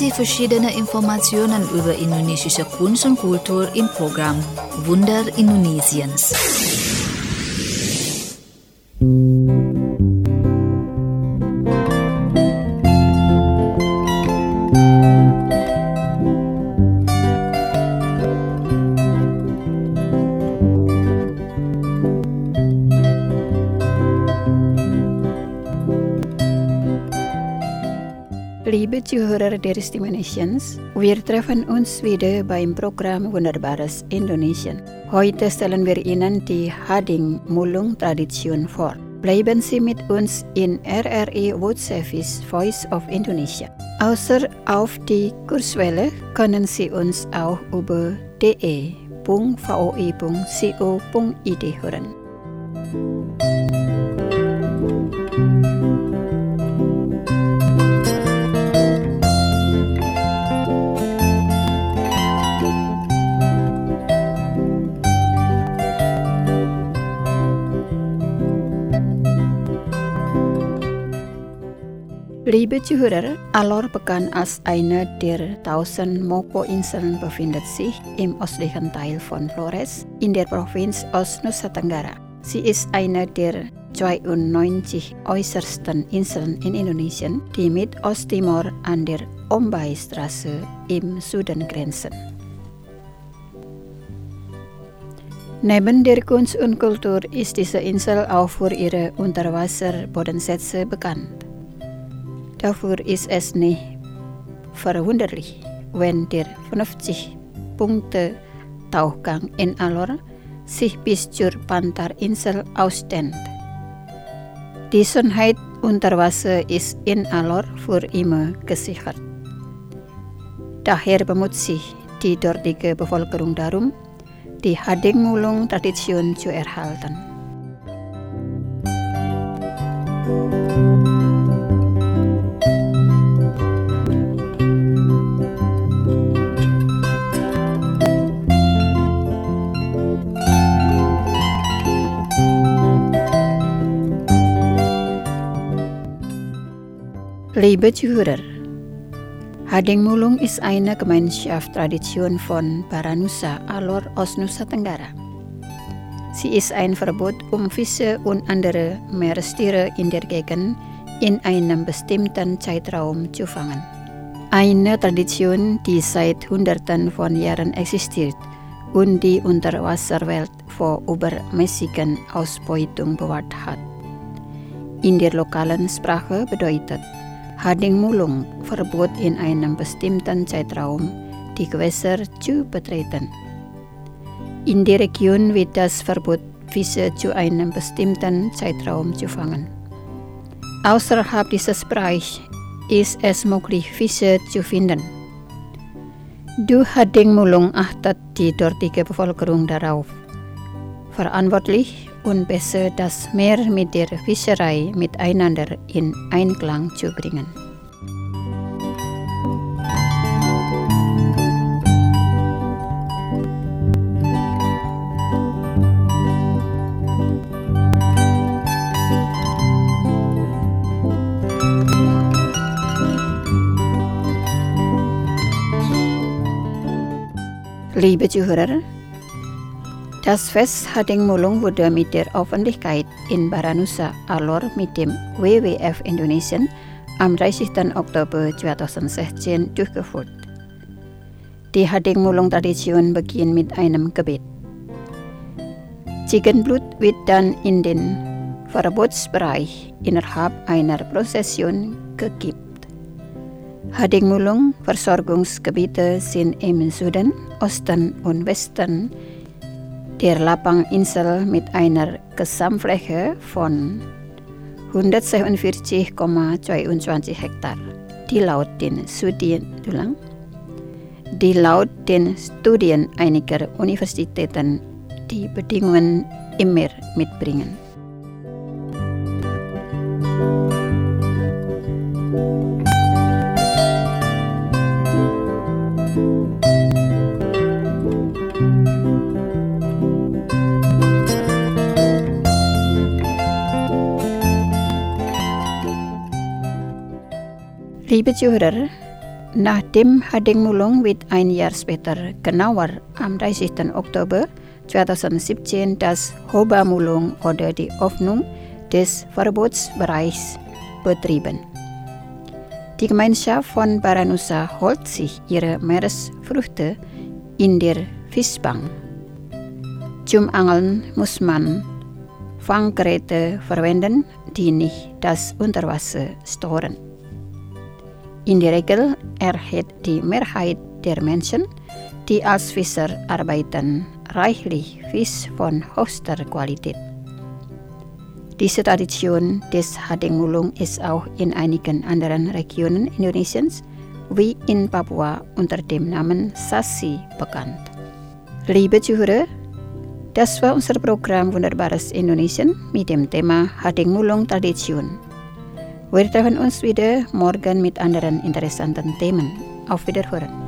Sie verschiedene Informationen über indonesische Kunst und Kultur im Programm Wunder Indonesiens. Liebe Zuhörer der Stimme Nations, wir treffen uns wieder beim Programm Wunderbares Indonesien. Heute stellen wir Ihnen die Hading Mulung Tradition vor. Bleiben Sie mit uns in RRI World Service Voice of Indonesia. Außer auf die Kurswelle können Sie uns auch über de.voi.co.id hören. Liebe Zuhörer, Alor bekannt als eine der 1000 Moko-Inseln befindet sich im östlichen Teil von Flores in der Provinz Nusa Tenggara. Sie ist eine der 92 äußersten Inseln in Indonesien, die mit Osttimor an der Ombai-Straße im Süden grenzen. Neben der Kunst und Kultur ist diese Insel auch für ihre Unterwasserbodenschätze bekannt. Dafür ist es nicht verwunderlich, wenn der 50-Punkte-Tauchgang in Alor sich bis zur Pantarinsel ausdehnt. Die Schönheit unter Wasser ist in Alor für immer gesichert. Daher bemüht sich die dortige Bevölkerung darum, die Hading Mulung Tradition zu erhalten. Liebe Zuhörer, Hading Mulung ist eine Gemeinschaftstradition von Baranusa Alor aus Nusa Tenggara. Sie ist ein Verbot, Fische und andere Meerestiere in der Gegend in einem bestimmten Zeitraum zu fangen. Eine Tradition, die seit Hunderten von Jahren existiert und die Unterwasserwelt vor übermäßigen Ausbeutung bewahrt hat. In der lokalen Sprache bedeutet Hading Mulung Verbot in einem bestimmten Zeitraum die Gewässer zu betreten. In der Region wird das Verbot, Fische zu einem bestimmten Zeitraum zu fangen. Außerhalb dieses Bereichs ist es möglich, Fische zu finden. Durch Hading Mulung achtet die dortige Bevölkerung darauf, verantwortlich und besser das Meer mit der Fischerei miteinander in Einklang zu bringen. Liebe Zuhörer, das Fest Hading Mulung wurde mit der Öffentlichkeit in Baranusa Alor mit dem WWF Indonesien am 30. Oktober 2016 durchgeführt. Die Hading Mulung Tradition beginnt mit einem Gebet. Ziegenblut wird dann in den Verbotsbereich innerhalb einer Prozession gekippt. Hading Mulung Versorgungsgebiete sind im Süden, Osten und Westen der Lapang-Insel mit einer Gesamtfläche von 142,22 Hektar, die laut den Studien einiger Universitäten die Bedingungen immer mitbringen. Liebe Zuhörer, Nach dem Hadingmulung wird ein Jahr später, genauer am 30. Oktober 2017, das Hobamulung oder die Öffnung des Verbotsbereichs betrieben. Die Gemeinschaft von Baranusa holt sich ihre Meeresfrüchte in der Fischbank. Zum Angeln muss man Fanggeräte verwenden, die nicht das Unterwasser stören. In der Regel erhält die Mehrheit der Menschen, die als Fischer arbeiten, reichlich Fisch von höchster Qualität. Diese Tradition des Hadingmulung ist auch in einigen anderen Regionen Indonesiens, wie in Papua, unter dem Namen Sasi bekannt. Liebe Zuhörer, das war unser Programm Wunderbares Indonesien mit dem Thema Hadingmulung Tradition. Wir treffen uns wieder morgen mit anderen interessanten Themen. Auf Wiederhören.